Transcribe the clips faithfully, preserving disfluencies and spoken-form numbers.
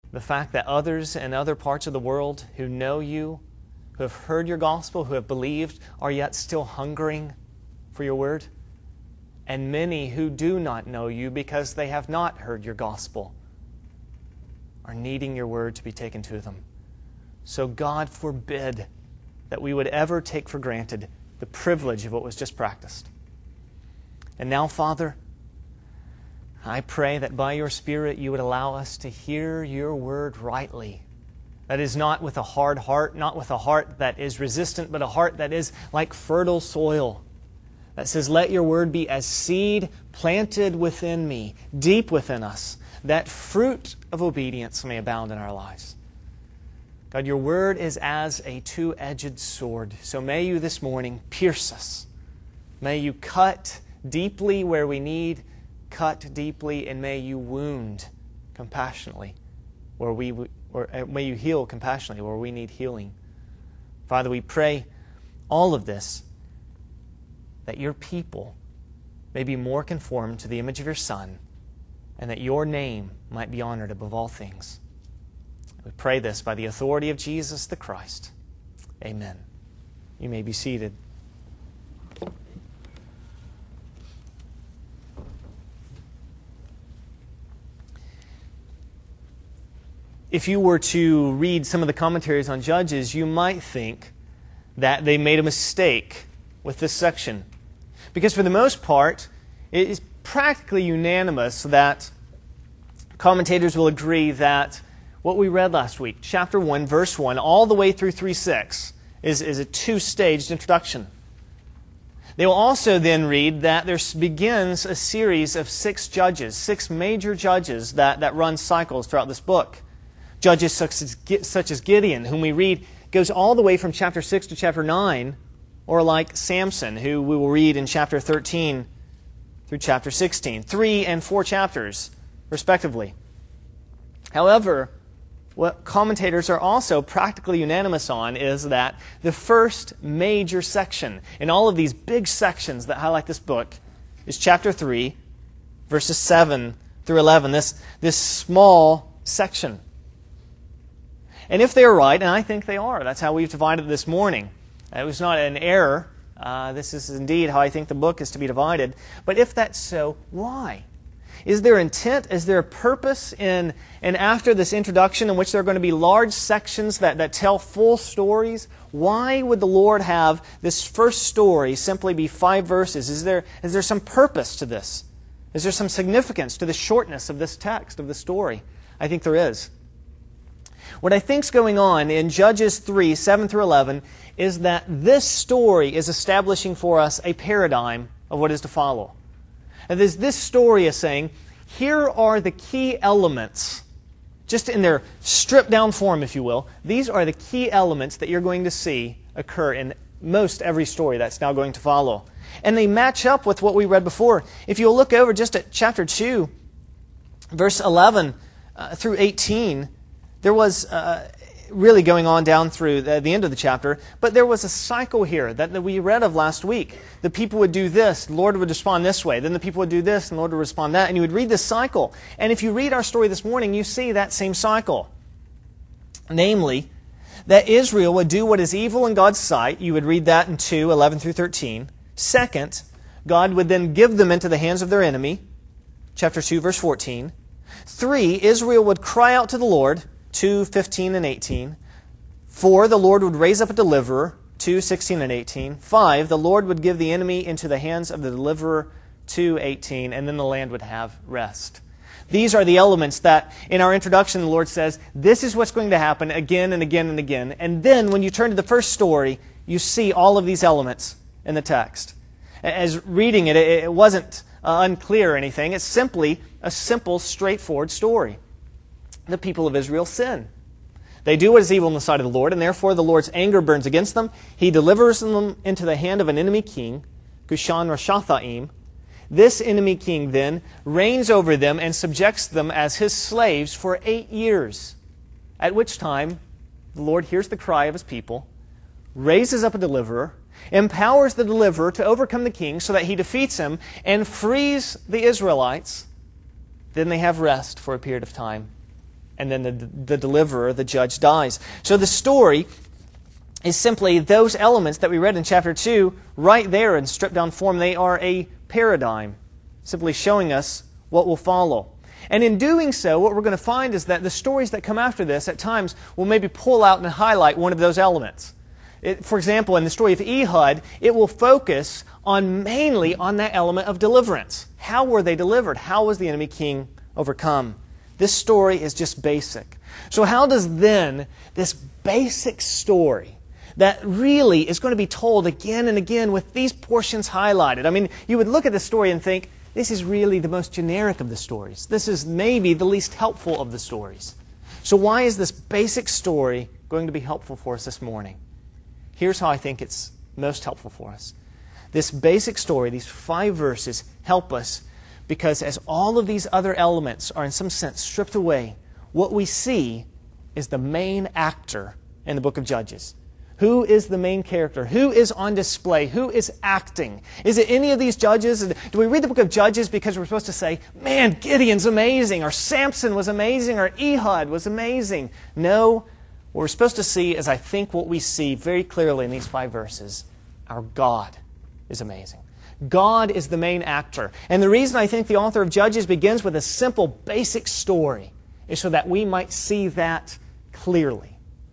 The fact that others in other parts of the world who know you, who have heard your gospel, who have believed, are yet still hungering for your word. And many who do not know you because they have not heard your gospel are needing your word to be taken to them. So God forbid that we would ever take for granted the privilege of what was just practiced. And now, Father, I pray that by your Spirit you would allow us to hear your word rightly. That is, not with a hard heart, not with a heart that is resistant, but a heart that is like fertile soil. That says, let your word be as seed planted within me, deep within us, that fruit of obedience may abound in our lives. God, your word is as a two-edged sword. So may you this morning pierce us. May you cut deeply where we need cut deeply, and may you wound compassionately where we, or may you heal compassionately where we need healing. Father, we pray all of this that your people may be more conformed to the image of your Son, and that your name might be honored above all things. We pray this by the authority of Jesus the Christ. Amen. You may be seated. If you were to read some of the commentaries on Judges, you might think that they made a mistake with this section. Because for the most part, it is practically unanimous that commentators will agree that what we read last week, chapter one, verse one, all the way through three six, is, is a two-staged introduction. They will also then read that there begins a series of six judges, six major judges that, that run cycles throughout this book. Judges such as, such as Gideon, whom we read, goes all the way from chapter six to chapter nine, or like Samson, who we will read in chapter thirteen through chapter sixteen. Three and four chapters, respectively. However, what commentators are also practically unanimous on is that the first major section in all of these big sections that highlight this book is chapter three, verses seven through eleven, this, this small section. And if they are right, and I think they are, that's how we've divided this morning. It was not an error. Uh, this is indeed how I think the book is to be divided. But if that's so, why? Is there intent? Is there a purpose in, and after this introduction in which there are going to be large sections that, that tell full stories? Why would the Lord have this first story simply be five verses? Is there, is there some purpose to this? Is there some significance to the shortness of this text, of the story? I think there is. What I think is going on in Judges three, seven through eleven, is that this story is establishing for us a paradigm of what is to follow. And this, this story is saying, here are the key elements, just in their stripped down form, if you will. These are the key elements that you're going to see occur in most every story that's now going to follow. And they match up with what we read before. If you'll look over just at chapter two, verse eleven uh, through eighteen, there was uh, really going on down through the, the end of the chapter, but there was a cycle here that, that we read of last week. The people would do this, the Lord would respond this way. Then the people would do this, and the Lord would respond that. And you would read this cycle. And if you read our story this morning, you see that same cycle. Namely, that Israel would do what is evil in God's sight. You would read that in two, eleven through thirteen. Second, God would then give them into the hands of their enemy. Chapter two, verse fourteen. Three, Israel would cry out to the Lord. two, fifteen and eighteen. Four, the Lord would raise up a deliverer. two, sixteen and eighteen. Five, the Lord would give the enemy into the hands of the deliverer. two, eighteen. And then the land would have rest. These are the elements that in our introduction the Lord says, this is what's going to happen again and again and again. And then when you turn to the first story, you see all of these elements in the text. As reading it, it wasn't uh, unclear or anything. It's simply a simple, straightforward story. The people of Israel sin. They do what is evil in the sight of the Lord, and therefore the Lord's anger burns against them. He delivers them into the hand of an enemy king, Cushan-Rishathaim. This enemy king then reigns over them and subjects them as his slaves for eight years, at which time the Lord hears the cry of his people, raises up a deliverer, empowers the deliverer to overcome the king so that he defeats him and frees the Israelites. Then they have rest for a period of time. and then the, the deliverer, the judge, dies. So the story is simply those elements that we read in chapter two, right there in stripped down form. They are a paradigm, simply showing us what will follow. And in doing so, what we're going to find is that the stories that come after this, at times, will maybe pull out and highlight one of those elements. It, for example, in the story of Ehud, it will focus on mainly on that element of deliverance. How were they delivered? How was the enemy king overcome? This story is just basic. So how does then this basic story that really is going to be told again and again with these portions highlighted? I mean, you would look at the story and think, this is really the most generic of the stories. This is maybe the least helpful of the stories. So why is this basic story going to be helpful for us this morning? Here's how I think it's most helpful for us. This basic story, these five verses, help us because as all of these other elements are in some sense stripped away, what we see is the main actor in the book of Judges. Who is the main character? Who is on display? Who is acting? Is it any of these judges? Do we read the book of Judges because we're supposed to say, man, Gideon's amazing, or Samson was amazing, or Ehud was amazing? No. What we're supposed to see is, I think, what we see very clearly in these five verses. Our God is amazing. God is the main actor. And the reason I think the author of Judges begins with a simple, basic story is so that we might see that clearly.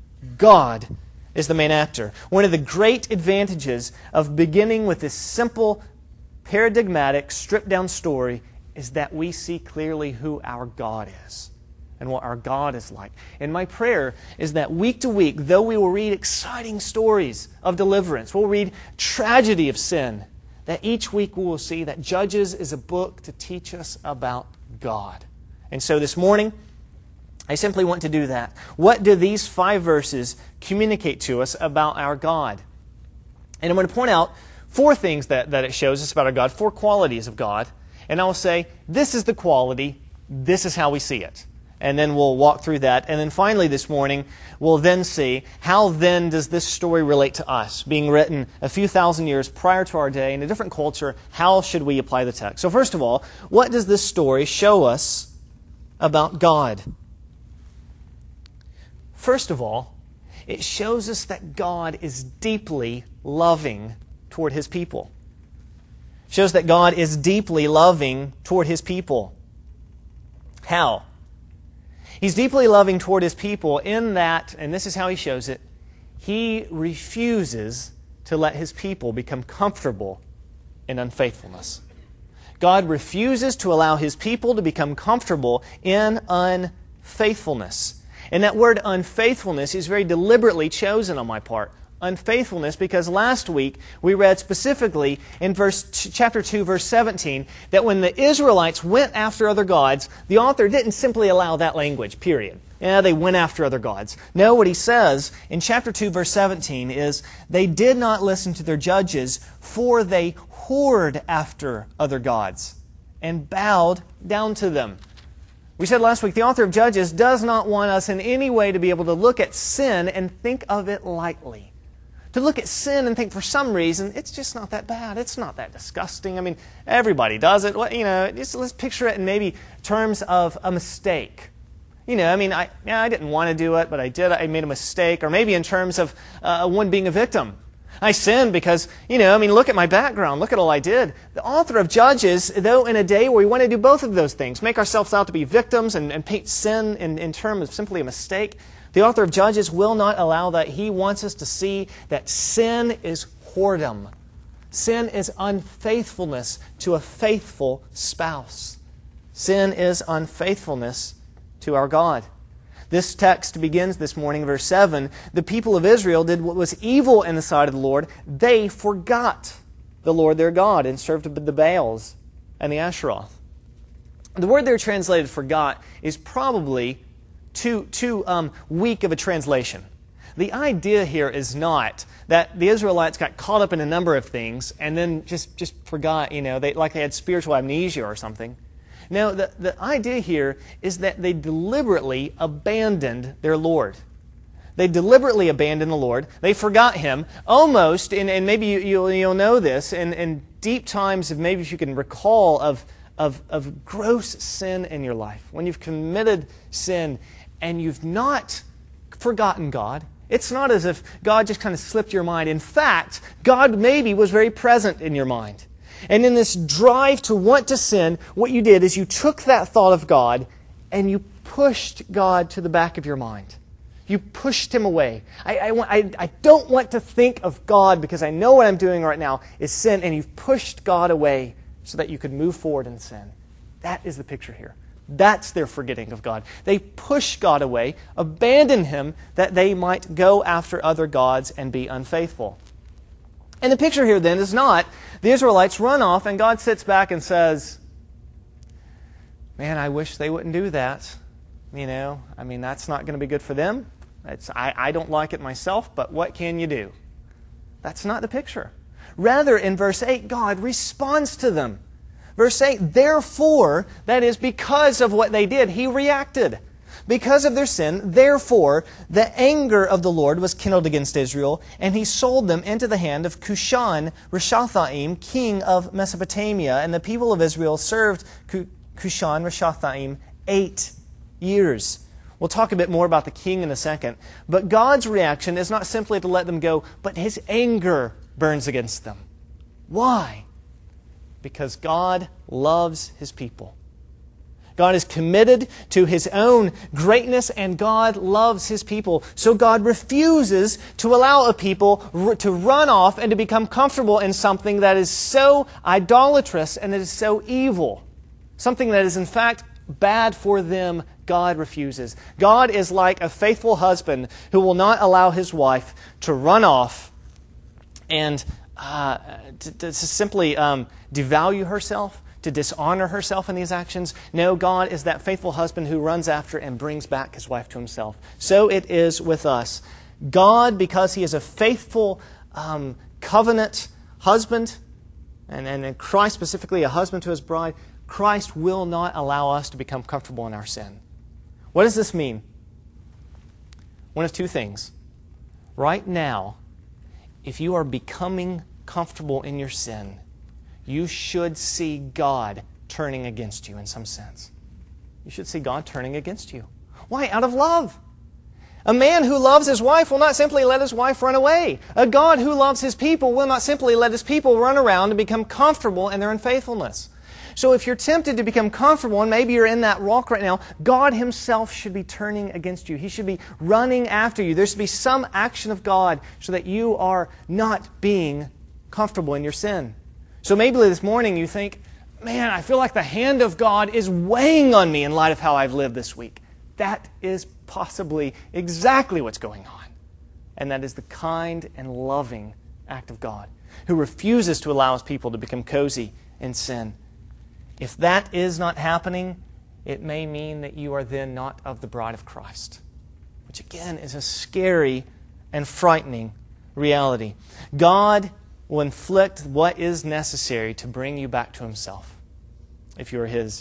God is the main actor. One of the great advantages of beginning with this simple, paradigmatic, stripped-down story is that we see clearly who our God is and what our God is like. And my prayer is that week to week, though we will read exciting stories of deliverance, we'll read tragedy of sin, that each week we will see that Judges is a book to teach us about God. And so this morning, I simply want to do that. What do these five verses communicate to us about our God? And I'm going to point out four things that, that it shows us about our God, four qualities of God. And I will say, this is the quality, this is how we see it. And then we'll walk through that. And then finally this morning, we'll then see how then does this story relate to us, being written a few thousand years prior to our day in a different culture. How should we apply the text? So first of all, what does this story show us about God? First of all, it shows us that God is deeply loving toward His people. It shows that God is deeply loving toward His people. How? He's deeply loving toward His people in that, and this is how He shows it, He refuses to let His people become comfortable in unfaithfulness. God refuses to allow His people to become comfortable in unfaithfulness. And that word unfaithfulness is very deliberately chosen on my part. Unfaithfulness, because last week we read specifically in verse chapter two, verse seventeen, that when the Israelites went after other gods, the author didn't simply allow that language, period. Yeah, they went after other gods. No, what he says in chapter two, verse seventeen is, they did not listen to their judges, for they whored after other gods and bowed down to them. We said last week, the author of Judges does not want us in any way to be able to look at sin and think of it lightly. To look at sin and think for some reason, it's just not that bad. It's not that disgusting. I mean, everybody does it. You know, just let's picture it in maybe terms of a mistake. You know, I mean, I, yeah, I didn't want to do it, but I did. I made a mistake. Or maybe in terms of uh, one being a victim. I sinned because, you know, I mean, look at my background. Look at all I did. The author of Judges, though in a day where we want to do both of those things, make ourselves out to be victims and, and paint sin in, in terms of simply a mistake, the author of Judges will not allow that. He wants us to see that sin is whoredom. Sin is unfaithfulness to a faithful spouse. Sin is unfaithfulness to our God. This text begins this morning, verse seven. The people of Israel did what was evil in the sight of the Lord. They forgot the Lord their God and served the Baals and the Asheroth. The word there translated forgot is probably too, too um, weak of a translation. The idea here is not that the Israelites got caught up in a number of things and then just, just forgot, you know, they, like they had spiritual amnesia or something. No, the, the idea here is that they deliberately abandoned their Lord. They deliberately abandoned the Lord. They forgot Him almost, and, and maybe you, you'll, you'll know this, in, in deep times, of maybe if you can recall, of, of, of gross sin in your life. When you've committed sin and you've not forgotten God. It's not as if God just kind of slipped your mind. In fact, God maybe was very present in your mind. And in this drive to want to sin, what you did is you took that thought of God and you pushed God to the back of your mind. You pushed Him away. I, I, I, I don't want to think of God because I know what I'm doing right now is sin, and you've pushed God away so that you could move forward in sin. That is the picture here. That's their forgetting of God. They push God away, abandon Him, that they might go after other gods and be unfaithful. And the picture here then is not the Israelites run off and God sits back and says, man, I wish they wouldn't do that. You know, I mean, that's not going to be good for them. It's, I, I don't like it myself, but what can you do? That's not the picture. Rather, in verse eight, God responds to them. Verse eight, therefore, that is because of what they did, He reacted. Because of their sin, therefore, the anger of the Lord was kindled against Israel, and He sold them into the hand of Cushan Rishathaim, king of Mesopotamia. And the people of Israel served Cushan Rishathaim eight years. We'll talk a bit more about the king in a second. But God's reaction is not simply to let them go, but His anger burns against them. Why? Because God loves His people. God is committed to His own greatness, and God loves His people. So God refuses to allow a people to run off and to become comfortable in something that is so idolatrous and that is so evil. Something that is in fact bad for them, God refuses. God is like a faithful husband who will not allow his wife to run off and uh, to, to simply um, devalue herself, to dishonor herself in these actions. No, God is that faithful husband who runs after and brings back his wife to himself. So it is with us. God, because He is a faithful um, covenant husband, and, and in Christ specifically a husband to His bride, Christ will not allow us to become comfortable in our sin. What does this mean? One of two things. Right now, if you are becoming comfortable in your sin, you should see God turning against you in some sense. You should see God turning against you. Why? Out of love. A man who loves his wife will not simply let his wife run away. A God who loves His people will not simply let His people run around and become comfortable in their unfaithfulness. So if you're tempted to become comfortable, and maybe you're in that walk right now, God Himself should be turning against you. He should be running after you. There should be some action of God so that you are not being comfortable in your sin. So maybe this morning you think, man, I feel like the hand of God is weighing on me in light of how I've lived this week. That is possibly exactly what's going on. And that is the kind and loving act of God, who refuses to allow His people to become cozy in sin. If that is not happening, it may mean that you are then not of the bride of Christ, which again is a scary and frightening reality. God will inflict what is necessary to bring you back to Himself, if you are His.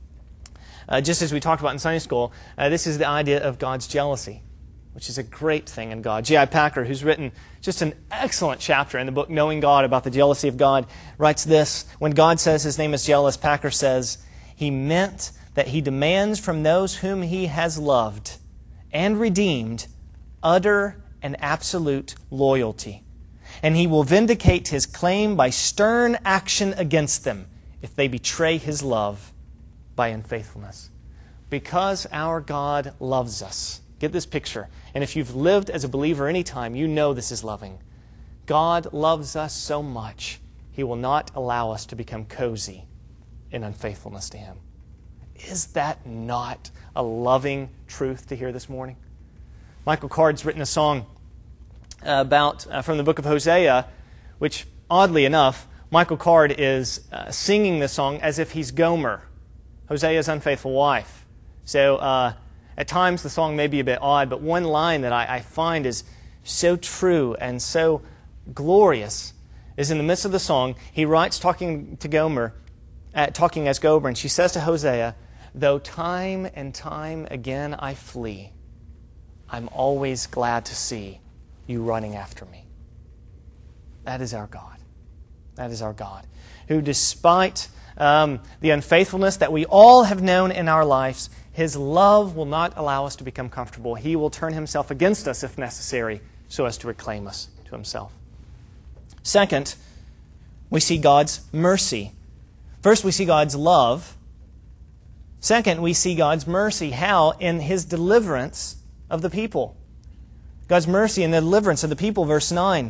Uh, just as we talked about in Sunday school, uh, this is the idea of God's jealousy, which is a great thing in God. J I Packer, who's written just an excellent chapter in the book Knowing God about the jealousy of God, writes this: when God says His name is jealous, Packer says, He meant that He demands from those whom He has loved and redeemed utter and absolute loyalty. And He will vindicate His claim by stern action against them if they betray His love by unfaithfulness. Because our God loves us. Get this picture. And if you've lived as a believer any time, you know this is loving. God loves us so much, He will not allow us to become cozy in unfaithfulness to Him. Is that not a loving truth to hear this morning? Michael Card's written a song about uh, from the book of Hosea, which, oddly enough, Michael Card is uh, singing the song as if he's Gomer, Hosea's unfaithful wife. So, uh, At times, the song may be a bit odd, but one line that I, I find is so true and so glorious is in the midst of the song. He writes, talking to Gomer, uh, talking as Gomer, and she says to Hosea, "Though time and time again I flee, I'm always glad to see you running after me." That is our God. That is our God, who despite um, the unfaithfulness that we all have known in our lives, His love will not allow us to become comfortable. He will turn Himself against us if necessary so as to reclaim us to Himself. Second, we see God's mercy. First, we see God's love. Second, we see God's mercy. How? In His deliverance of the people. God's mercy in the deliverance of the people, verse nine.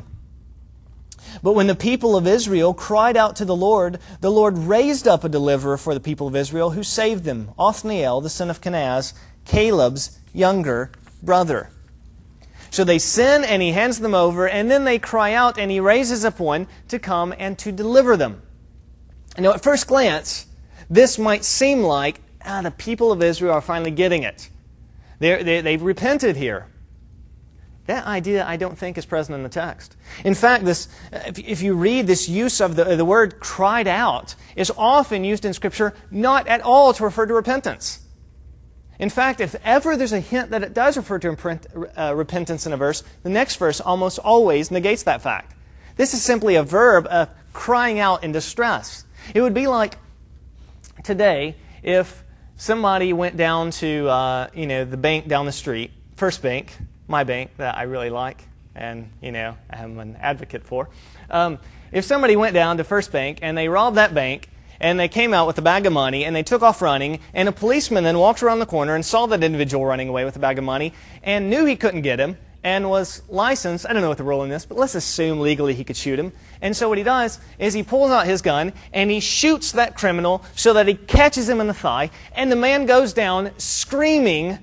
But when the people of Israel cried out to the Lord, the Lord raised up a deliverer for the people of Israel who saved them, Othniel, the son of Kenaz, Caleb's younger brother. So they sin and He hands them over, and then they cry out and He raises up one to come and to deliver them. Now, at first glance, this might seem like, ah, the people of Israel are finally getting it. They're, they, they've repented here. That idea, I don't think, is present in the text. In fact, this, if, if you read this use of the, the word cried out, is often used in Scripture not at all to refer to repentance. In fact, if ever there's a hint that it does refer to uh, repentance in a verse, the next verse almost always negates that fact. This is simply a verb of crying out in distress. It would be like today if somebody went down to uh, you know the bank down the street, First Bank, my bank that I really like and you know I'm an advocate for. Um, if somebody went down to First Bank and they robbed that bank and they came out with a bag of money and they took off running, and a policeman then walked around the corner and saw that individual running away with a bag of money and knew he couldn't get him and was licensed, I don't know what the rule in this, but let's assume legally he could shoot him. And so what he does is he pulls out his gun and he shoots that criminal so that he catches him in the thigh, and the man goes down screaming.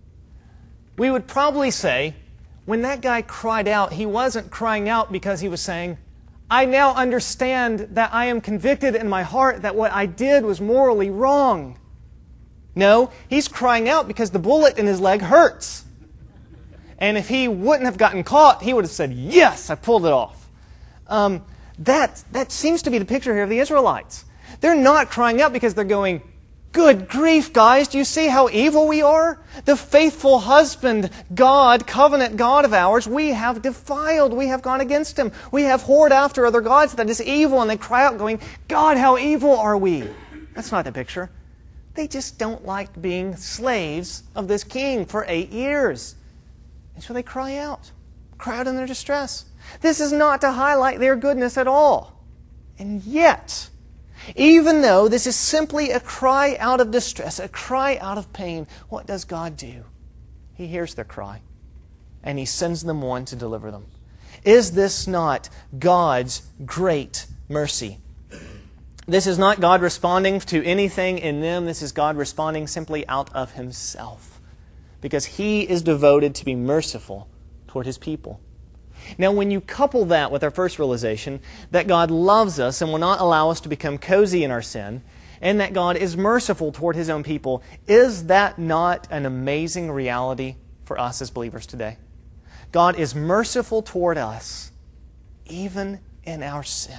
We would probably say, when that guy cried out, he wasn't crying out because he was saying, I now understand that I am convicted in my heart that what I did was morally wrong. No, he's crying out because the bullet in his leg hurts. And if he wouldn't have gotten caught, he would have said, yes, I pulled it off. Um, that, that seems to be the picture here of the Israelites. They're not crying out because they're going, good grief, guys, do you see how evil we are? The faithful husband, God, covenant God of ours, we have defiled. We have gone against Him. We have whored after other gods that is evil. And they cry out going, God, how evil are we? That's not the picture. They just don't like being slaves of this king for eight years. And so they cry out. Cry out in their distress. This is not to highlight their goodness at all. And yet, even though this is simply a cry out of distress, a cry out of pain, what does God do? He hears their cry, and He sends them one to deliver them. Is this not God's great mercy? This is not God responding to anything in them. This is God responding simply out of Himself, because He is devoted to be merciful toward His people. Now, when you couple that with our first realization, that God loves us and will not allow us to become cozy in our sin, and that God is merciful toward His own people, is that not an amazing reality for us as believers today? God is merciful toward us, even in our sin.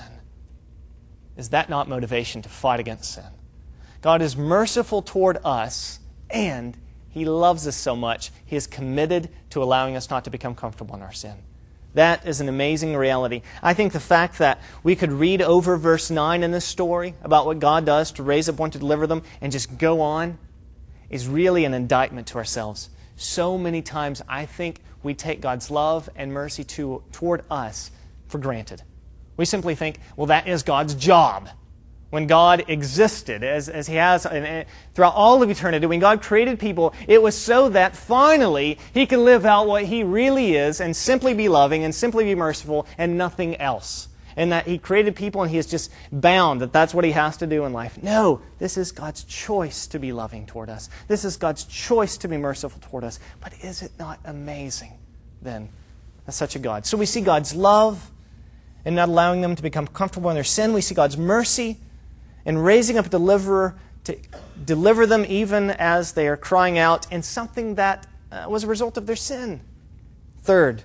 Is that not motivation to fight against sin? God is merciful toward us, and He loves us so much, He is committed to allowing us not to become comfortable in our sin. That is an amazing reality. I think the fact that we could read over verse nine in this story about what God does to raise up one to deliver them and just go on is really an indictment to ourselves. So many times I think we take God's love and mercy to, toward us for granted. We simply think, well, that is God's job. When God existed, as, as He has throughout all of eternity, when God created people, it was so that finally He can live out what He really is and simply be loving and simply be merciful and nothing else. And that He created people and He is just bound that that's what He has to do in life. No, this is God's choice to be loving toward us. This is God's choice to be merciful toward us. But is it not amazing, then, that's such a God? So we see God's love and not allowing them to become comfortable in their sin. We see God's mercy and raising up a deliverer to deliver them even as they are crying out in something that uh, was a result of their sin. Third,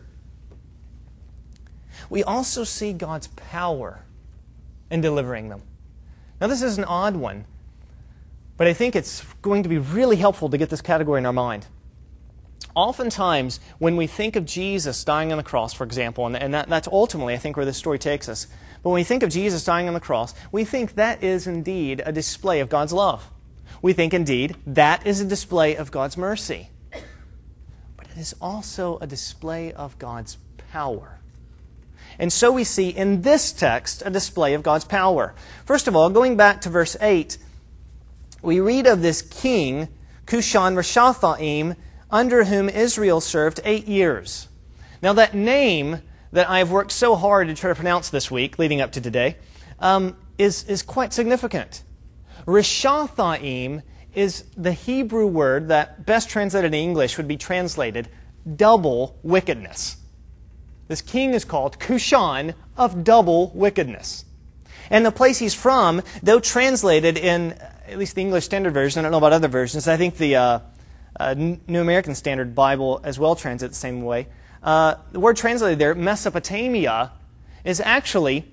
we also see God's power in delivering them. Now, this is an odd one, but I think it's going to be really helpful to get this category in our mind. Oftentimes, when we think of Jesus dying on the cross, for example, and, and that, that's ultimately, I think, where this story takes us, But when we think of Jesus dying on the cross, we think that is indeed a display of God's love. We think indeed that is a display of God's mercy. But it is also a display of God's power. And so we see in this text a display of God's power. First of all, going back to verse eight, we read of this king, Cushan-Rishathaim, under whom Israel served eight years. Now that name that I have worked so hard to try to pronounce this week, leading up to today, um, is, is quite significant. Rishathaim is the Hebrew word that, best translated in English, would be translated double wickedness. This king is called Cushan of double wickedness. And the place he's from, though translated in at least the English Standard Version, I don't know about other versions, I think the uh, uh, New American Standard Bible as well translates the same way. Uh, the word translated there, Mesopotamia, is actually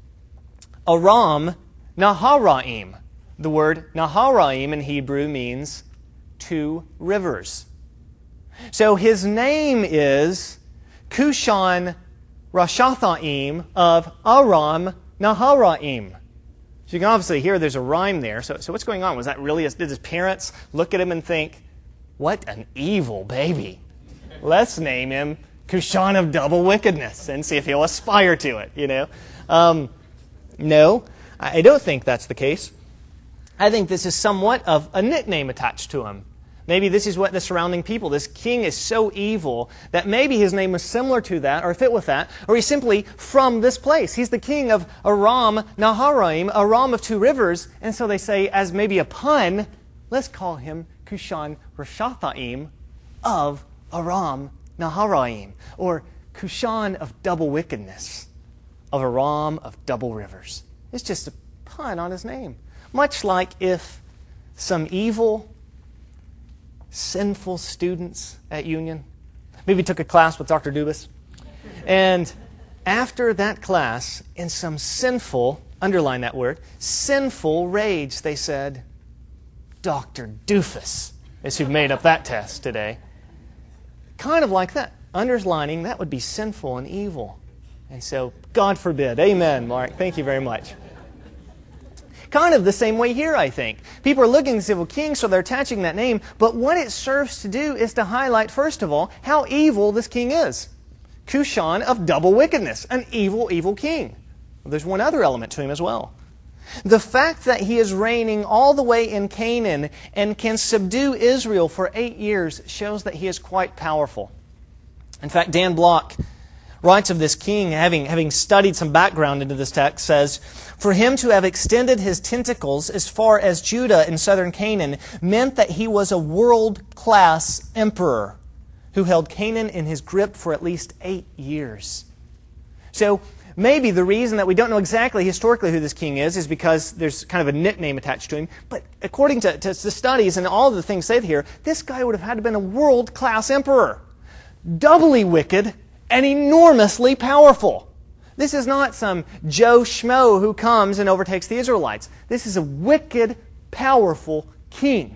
Aram Naharaim. The word Naharaim in Hebrew means two rivers. So his name is Cushan Rishathaim of Aram Naharaim. So you can obviously hear there's a rhyme there. So, so what's going on? Was that really, did his parents look at him and think, what an evil baby. Let's name him Cushan of double wickedness and see if he'll aspire to it, you know? Um, no, I don't think that's the case. I think this is somewhat of a nickname attached to him. Maybe this is what the surrounding people, this king is so evil that maybe his name was similar to that or fit with that, or he's simply from this place. He's the king of Aram Naharaim, Aram of two rivers, and so they say, as maybe a pun, let's call him Cushan Rishathaim of Aram Naharaim, or Cushan of double wickedness, of Aram of double rivers. It's just a pun on his name. Much like if some evil, sinful students at Union maybe took a class with Doctor Dubas, and after that class, in some sinful, underline that word, sinful rage, they said, Doctor Doofus is who made up that test today. Kind of like that. Underlining, that would be sinful and evil. And so, God forbid. Amen, Mark. Thank you very much. Kind of the same way here, I think. People are looking at the civil king, so they're attaching that name. But what it serves to do is to highlight, first of all, how evil this king is. Cushan of double wickedness. An evil, evil king. Well, there's one other element to him as well. The fact that he is reigning all the way in Canaan and can subdue Israel for eight years shows that he is quite powerful. In fact, Dan Block writes of this king, having, having studied some background into this text, says, for him to have extended his tentacles as far as Judah in southern Canaan meant that he was a world-class emperor who held Canaan in his grip for at least eight years. So, maybe the reason that we don't know exactly historically who this king is is because there's kind of a nickname attached to him. But according to, to the studies and all the things said here, this guy would have had to have been a world-class emperor. Doubly wicked and enormously powerful. This is not some Joe Schmo who comes and overtakes the Israelites. This is a wicked, powerful king.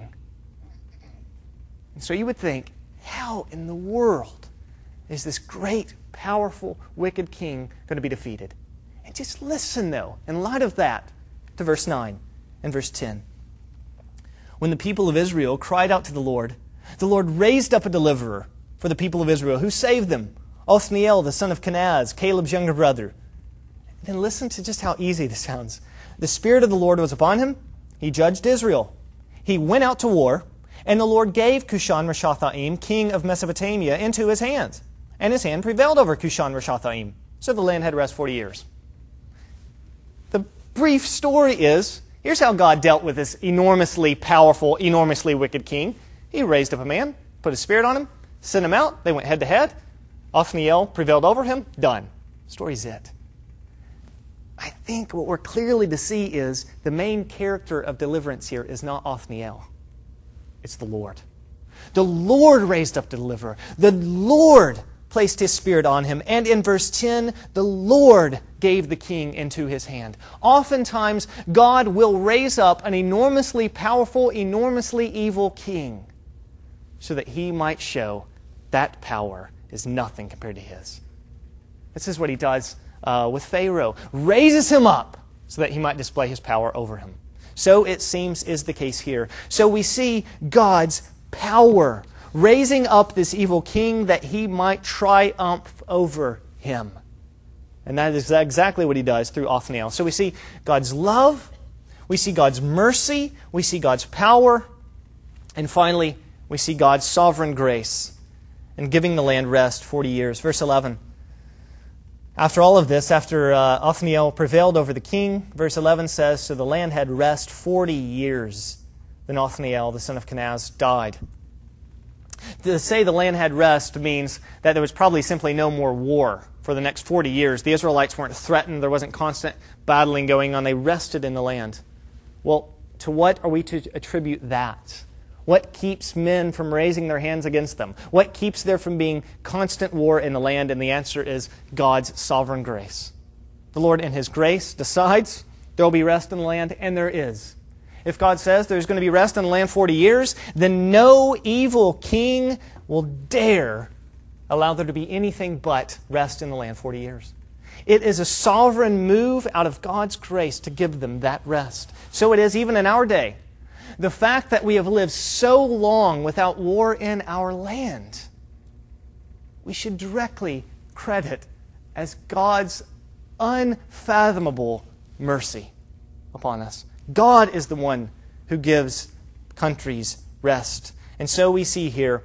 And so you would think, how in the world is this great, powerful, wicked king going to be defeated? And just listen, though, in light of that, to verse nine and verse ten. When the people of Israel cried out to the Lord, the Lord raised up a deliverer for the people of Israel who saved them, Othniel, the son of Kenaz, Caleb's younger brother. Then listen to just how easy this sounds. The Spirit of the Lord was upon him. He judged Israel. He went out to war, and the Lord gave Cushan Rishathaim, king of Mesopotamia, into his hands. And his hand prevailed over Cushan Rishathaim. So the land had rest forty years. The brief story is, here's how God dealt with this enormously powerful, enormously wicked king. He raised up a man, put his spirit on him, sent him out. They went head to head. Othniel prevailed over him. Done. Story's it. I think what we're clearly to see is the main character of deliverance here is not Othniel. It's the Lord. The Lord raised up the deliverer. The Lord placed his spirit on him. And in verse ten, the Lord gave the king into his hand. Oftentimes, God will raise up an enormously powerful, enormously evil king so that he might show that power is nothing compared to his. This is what he does uh, with Pharaoh, raises him up so that he might display his power over him. So it seems is the case here. So we see God's power raising up this evil king that he might triumph over him. And that is exactly what he does through Othniel. So we see God's love, we see God's mercy, we see God's power, and finally, we see God's sovereign grace in giving the land rest forty years. Verse eleven. After all of this, after uh, Othniel prevailed over the king, verse eleven says, so the land had rest forty years. Then Othniel, the son of Kenaz, died. To say the land had rest means that there was probably simply no more war for the next forty years. The Israelites weren't threatened. There wasn't constant battling going on. They rested in the land. Well, to what are we to attribute that? What keeps men from raising their hands against them? What keeps there from being constant war in the land? And the answer is God's sovereign grace. The Lord in His grace decides there will be rest in the land, and there is. If God says there's going to be rest in the land forty years, then no evil king will dare allow there to be anything but rest in the land forty years. It is a sovereign move out of God's grace to give them that rest. So it is even in our day. The fact that we have lived so long without war in our land, we should directly credit as God's unfathomable mercy upon us. God is the one who gives countries rest. And so we see here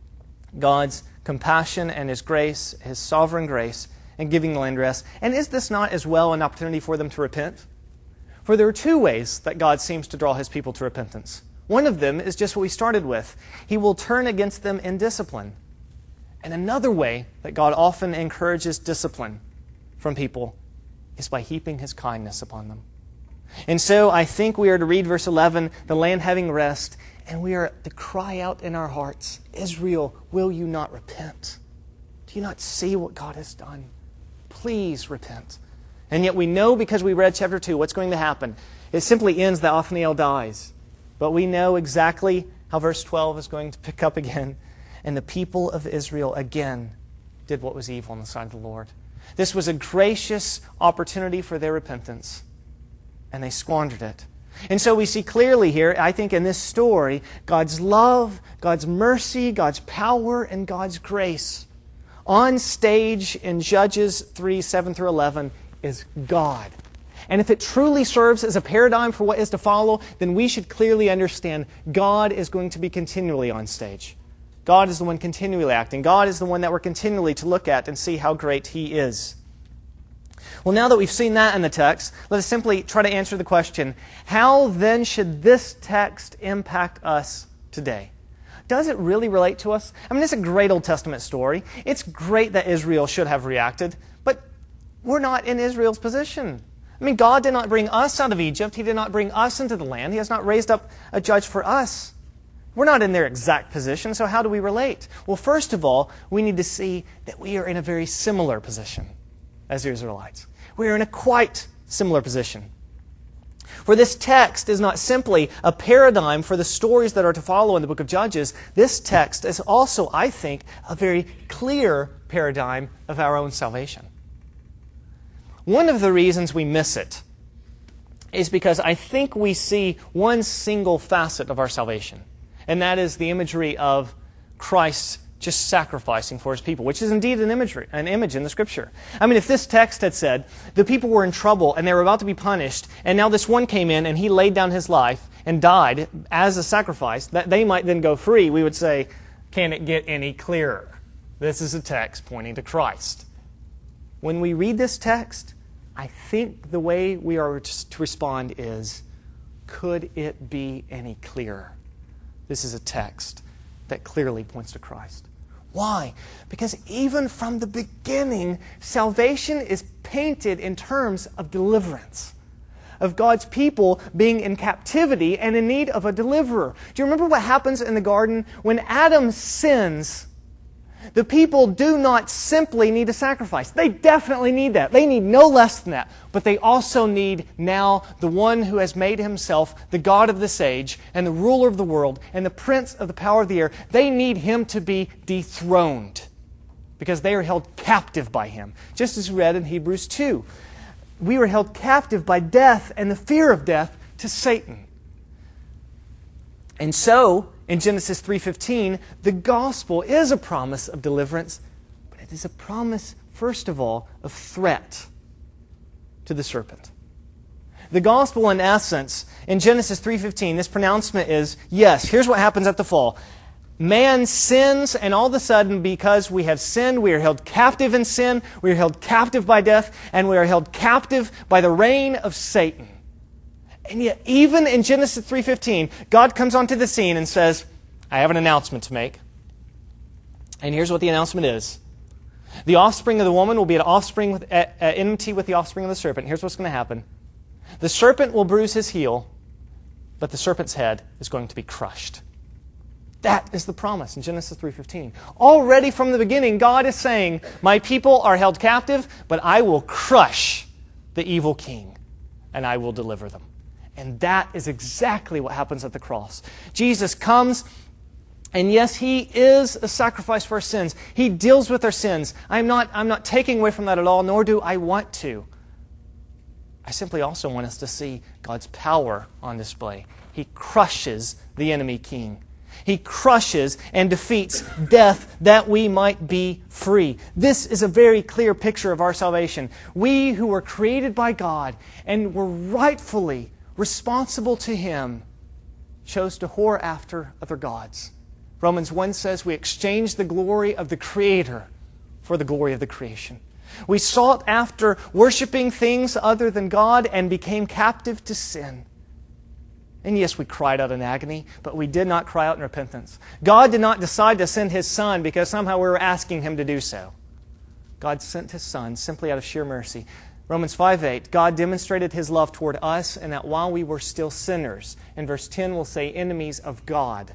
God's compassion and His grace, His sovereign grace, in giving the land rest. And is this not as well an opportunity for them to repent? For there are two ways that God seems to draw His people to repentance. One of them is just what we started with. He will turn against them in discipline. And another way that God often encourages discipline from people is by heaping His kindness upon them. And so I think we are to read verse eleven, the land having rest, and we are to cry out in our hearts, Israel, will you not repent? Do you not see what God has done? Please repent. And yet we know, because we read chapter two, what's going to happen. It simply ends that Othniel dies. But we know exactly how verse twelve is going to pick up again. And the people of Israel again did what was evil in the sight of the Lord. This was a gracious opportunity for their repentance, and they squandered it. And so we see clearly here, I think in this story, God's love, God's mercy, God's power, and God's grace. On stage in Judges three, seven through eleven is God. And if it truly serves as a paradigm for what is to follow, then we should clearly understand God is going to be continually on stage. God is the one continually acting. God is the one that we're continually to look at and see how great He is. Well, now that we've seen that in the text, let us simply try to answer the question, how then should this text impact us today? Does it really relate to us? I mean, it's a great Old Testament story. It's great that Israel should have reacted, but we're not in Israel's position. I mean, God did not bring us out of Egypt. He did not bring us into the land. He has not raised up a judge for us. We're not in their exact position, so how do we relate? Well, first of all, we need to see that we are in a very similar position as the Israelites. We are in a quite similar position. For this text is not simply a paradigm for the stories that are to follow in the book of Judges. This text is also, I think, a very clear paradigm of our own salvation. One of the reasons we miss it is because I think we see one single facet of our salvation, and that is the imagery of Christ just sacrificing for His people, which is indeed an imagery, an image in the Scripture. I mean, if this text had said the people were in trouble and they were about to be punished, and now this one came in and he laid down his life and died as a sacrifice, that they might then go free, we would say, can it get any clearer? This is a text pointing to Christ. When we read this text, I think the way we are to respond is, could it be any clearer? This is a text that clearly points to Christ. Why? Because even from the beginning, salvation is painted in terms of deliverance, of God's people being in captivity and in need of a deliverer. Do you remember what happens in the garden? When Adam sins, the people do not simply need a sacrifice. They definitely need that. They need no less than that. But they also need now the one who has made Himself the God of this age and the ruler of the world and the prince of the power of the air. They need Him to be dethroned. because they are held captive by him. Just as we read in Hebrews two. We were held captive by death and the fear of death to Satan. And so, in Genesis three fifteen, the gospel is a promise of deliverance, but it is a promise, first of all, of threat to the serpent. The gospel, in essence, in Genesis three fifteen, this pronouncement is, yes, here's what happens at the fall. Man sins, and all of a sudden, because we have sinned, we are held captive in sin, we are held captive by death, and we are held captive by the reign of Satan. And yet, even in Genesis three fifteen, God comes onto the scene and says, I have an announcement to make. And here's what the announcement is. The offspring of the woman will be an offspring with at, at enmity with the offspring of the serpent. Here's what's going to happen. The serpent will bruise his heel, but the serpent's head is going to be crushed. That is the promise in Genesis three fifteen. Already from the beginning, God is saying, my people are held captive, but I will crush the evil king, and I will deliver them. And that is exactly what happens at the cross. Jesus comes, and yes, He is a sacrifice for our sins. He deals with our sins. I'm not, I'm not taking away from that at all, nor do I want to. I simply also want us to see God's power on display. He crushes the enemy king. He crushes and defeats death that we might be free. This is a very clear picture of our salvation. We who were created by God and were rightfully responsible to Him chose to whore after other gods. Romans one says we exchanged the glory of the Creator for the glory of the creation. We sought after worshiping things other than God and became captive to sin. And yes, we cried out in agony, but we did not cry out in repentance. God did not decide to send His Son because somehow we were asking Him to do so. God sent His Son simply out of sheer mercy. Romans five eight, God demonstrated His love toward us, and that while we were still sinners, in verse ten we'll say enemies of God,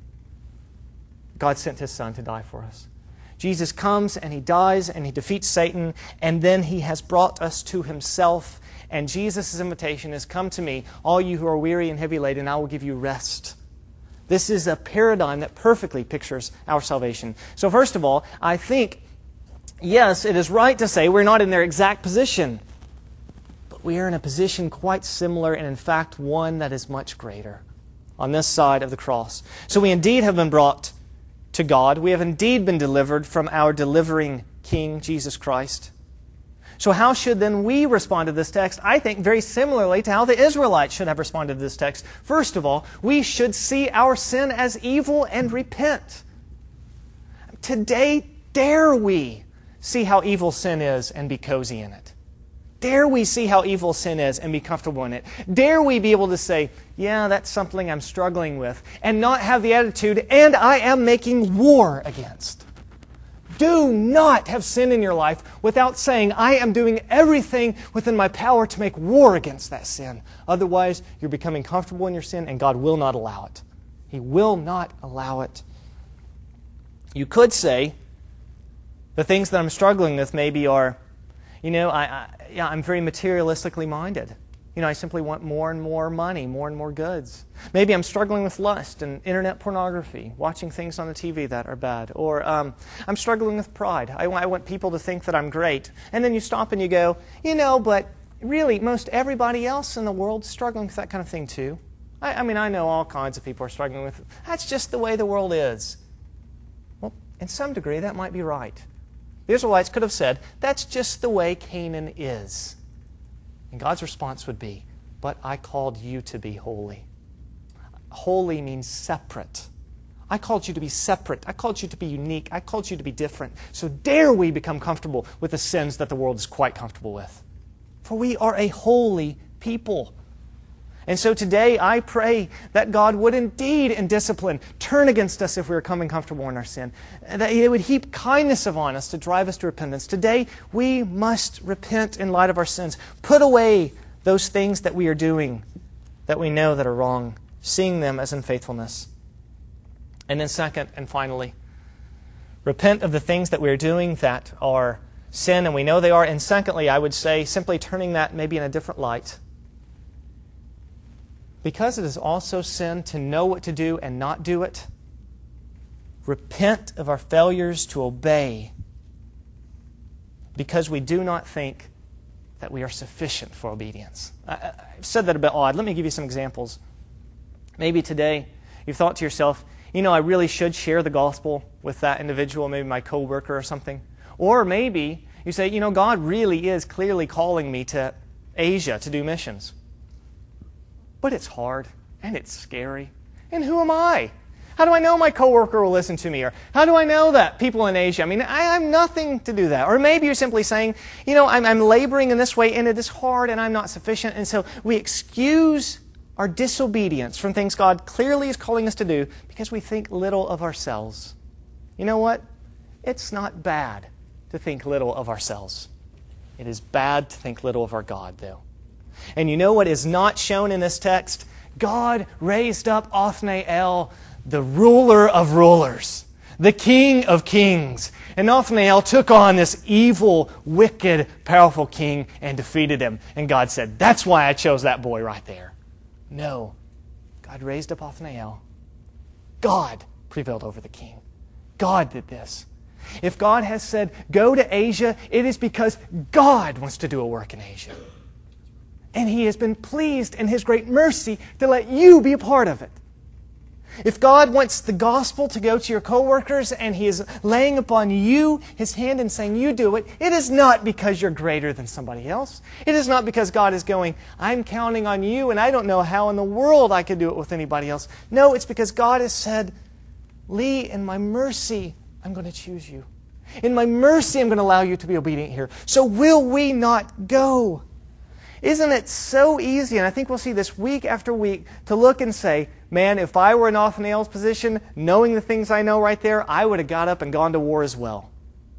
God sent His Son to die for us. Jesus comes and He dies and He defeats Satan, and then He has brought us to Himself. And Jesus' invitation is, come to me, all you who are weary and heavy laden, and I will give you rest. This is a paradigm that perfectly pictures our salvation. So first of all, I think, yes, it is right to say we're not in their exact position, but we are in a position quite similar, and in fact one that is much greater on this side of the cross. So we indeed have been brought to God. We have indeed been delivered from our delivering King, Jesus Christ. So how should then we respond to this text? I think very similarly to how the Israelites should have responded to this text. First of all, we should see our sin as evil and repent. Today, dare we see how evil sin is and be cozy in it? Dare we see how evil sin is and be comfortable in it? Dare we be able to say, yeah, that's something I'm struggling with, and not have the attitude, and I am making war against? Do not have sin in your life without saying, I am doing everything within my power to make war against that sin. Otherwise, you're becoming comfortable in your sin, and God will not allow it. He will not allow it. You could say, the things that I'm struggling with maybe are, you know, I, I, yeah, I'm very materialistically minded. You know, I simply want more and more money, more and more goods. Maybe I'm struggling with lust and internet pornography, watching things on the T V that are bad. Or um, I'm struggling with pride. I, I want people to think that I'm great. And then you stop and you go, you know, but really, most everybody else in the world is struggling with that kind of thing too. I, I mean, I know all kinds of people are struggling with it. That's just the way the world is. Well, in some degree, that might be right. The Israelites could have said, that's just the way Canaan is. And God's response would be, but I called you to be holy. Holy means separate. I called you to be separate. I called you to be unique. I called you to be different. So dare we become comfortable with the sins that the world is quite comfortable with. For we are a holy people. And so today I pray that God would indeed in discipline turn against us if we are coming comfortable in our sin. That He would heap kindness upon us to drive us to repentance. Today we must repent in light of our sins. Put away those things that we are doing that we know that are wrong, seeing them as unfaithfulness. And then second and finally, repent of the things that we are doing that are sin and we know they are. And secondly, I would say simply turning that maybe in a different light. Because it is also sin to know what to do and not do it, repent of our failures to obey because we do not think that we are sufficient for obedience. I, I've said that a bit odd. Let me give you some examples. Maybe today you've thought to yourself, you know, I really should share the gospel with that individual, maybe my coworker or something. Or maybe you say, you know, God really is clearly calling me to Asia to do missions. But it's hard and it's scary. And who am I? How do I know my coworker will listen to me? Or how do I know that people in Asia? I mean, I have nothing to do that. Or maybe you're simply saying, you know, I'm, I'm laboring in this way and it is hard and I'm not sufficient. And so we excuse our disobedience from things God clearly is calling us to do because we think little of ourselves. You know what? It's not bad to think little of ourselves. It is bad to think little of our God, though. And you know what is not shown in this text? God raised up Othniel, the ruler of rulers, the king of kings. And Othniel took on this evil, wicked, powerful king and defeated him. And God said, that's why I chose that boy right there. No. God raised up Othniel. God prevailed over the king. God did this. If God has said, go to Asia, it is because God wants to do a work in Asia. And He has been pleased in His great mercy to let you be a part of it. If God wants the gospel to go to your coworkers and He is laying upon you His hand and saying you do it, it is not because you're greater than somebody else. It is not because God is going, I'm counting on you and I don't know how in the world I could do it with anybody else. No, it's because God has said, Lee, in my mercy, I'm going to choose you. In my mercy, I'm going to allow you to be obedient here. So will we not go? Isn't it so easy, and I think we'll see this week after week, to look and say, man, if I were in Othniel's position, knowing the things I know right there, I would have got up and gone to war as well.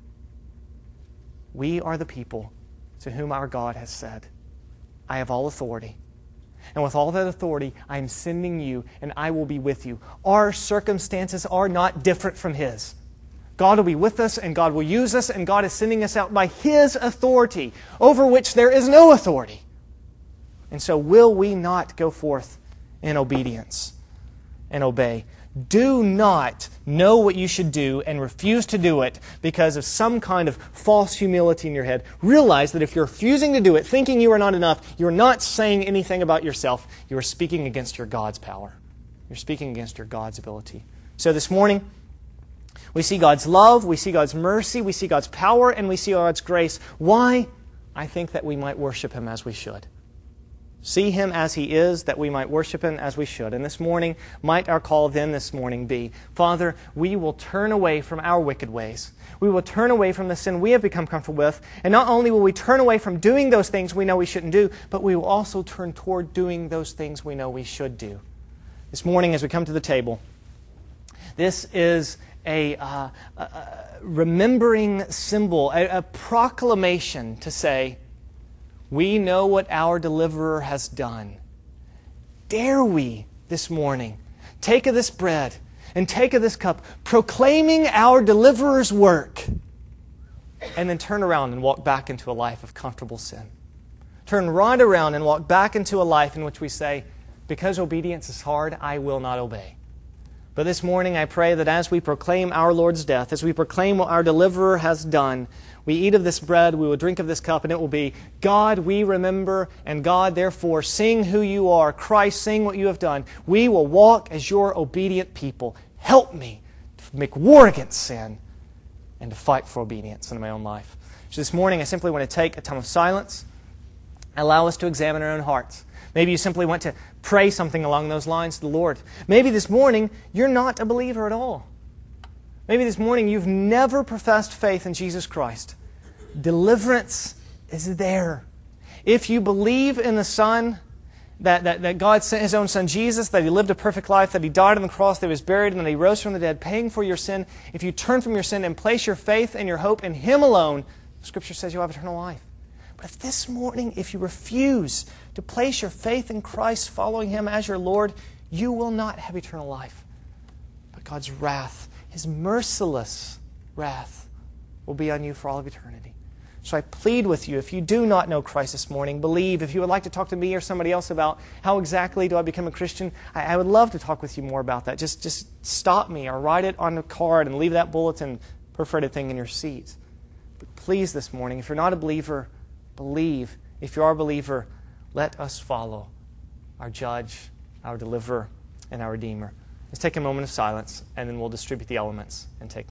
We are the people to whom our God has said, I have all authority. And with all that authority, I am sending you, and I will be with you. Our circumstances are not different from His. God will be with us, and God will use us, and God is sending us out by His authority, over which there is no authority. And so will we not go forth in obedience and obey? Do not know what you should do and refuse to do it because of some kind of false humility in your head. Realize that if you're refusing to do it, thinking you are not enough, you're not saying anything about yourself. You are speaking against your God's power. You're speaking against your God's ability. So this morning, we see God's love, we see God's mercy, we see God's power, and we see God's grace. Why? I think that we might worship Him as we should. See Him as He is, that we might worship Him as we should. And this morning, might our call then this morning be, Father, we will turn away from our wicked ways. We will turn away from the sin we have become comfortable with. And not only will we turn away from doing those things we know we shouldn't do, but we will also turn toward doing those things we know we should do. This morning, as we come to the table, this is a, uh, a remembering symbol, a, a proclamation to say, we know what our deliverer has done. Dare we this morning take of this bread and take of this cup, proclaiming our deliverer's work, and then turn around and walk back into a life of comfortable sin. Turn right around and walk back into a life in which we say, because obedience is hard, I will not obey. But this morning I pray that as we proclaim our Lord's death, as we proclaim what our deliverer has done, we eat of this bread, we will drink of this cup, and it will be, God, we remember, and God, therefore, sing who you are. Christ, sing what you have done. We will walk as your obedient people. Help me to make war against sin and to fight for obedience in my own life. So this morning, I simply want to take a time of silence, allow us to examine our own hearts. Maybe you simply want to pray something along those lines to the Lord. Maybe this morning, you're not a believer at all. Maybe this morning you've never professed faith in Jesus Christ. Deliverance is there. If you believe in the Son, that, that, that God sent His own Son Jesus, that He lived a perfect life, that He died on the cross, that He was buried, and that He rose from the dead, paying for your sin, if you turn from your sin and place your faith and your hope in Him alone, Scripture says you'll have eternal life. But if this morning, if you refuse to place your faith in Christ, following Him as your Lord, you will not have eternal life. But God's wrath, His merciless wrath, will be on you for all of eternity. So I plead with you, if you do not know Christ this morning, believe. If you would like to talk to me or somebody else about how exactly do I become a Christian, I, I would love to talk with you more about that. Just, just stop me or write it on a card and leave that bulletin perforated thing in your seat. But please, this morning, if you're not a believer, believe. If you are a believer, let us follow our judge, our deliverer, and our redeemer. Let's take a moment of silence, and then we'll distribute the elements and take